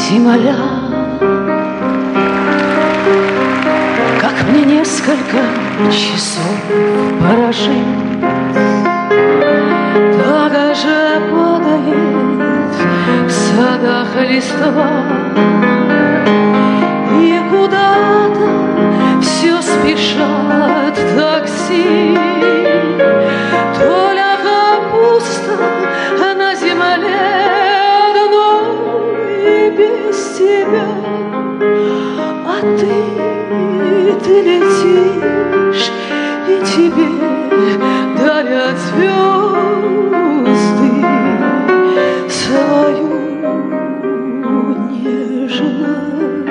земля. Как мне несколько часов пора жить, так же падает в садах листва, и куда-то все спешат такси. То ли капуста на земле одной и без тебя, а ты летишь, и тебе дарят звезды свою нежность.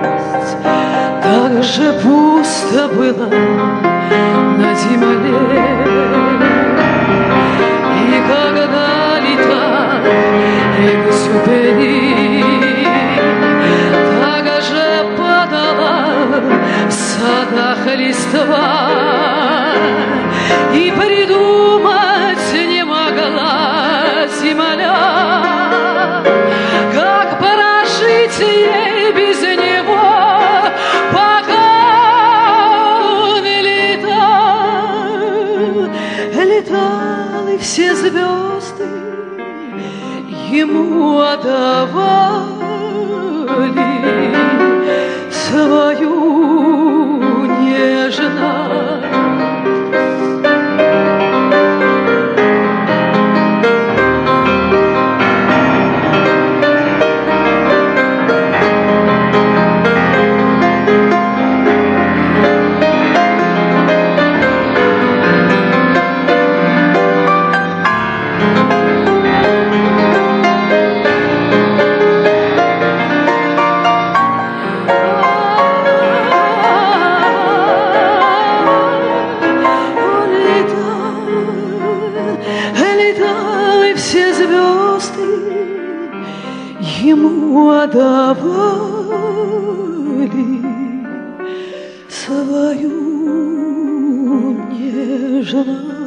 Так же пусто было на земле, и когда летали гусюпери, так же падала в садах листва, и придумать не могла земля, как прожить ей без него, пока он летал, и все звезды ему отдавали свою нежность. Летал, и все звезды ему отдавали свою нежность.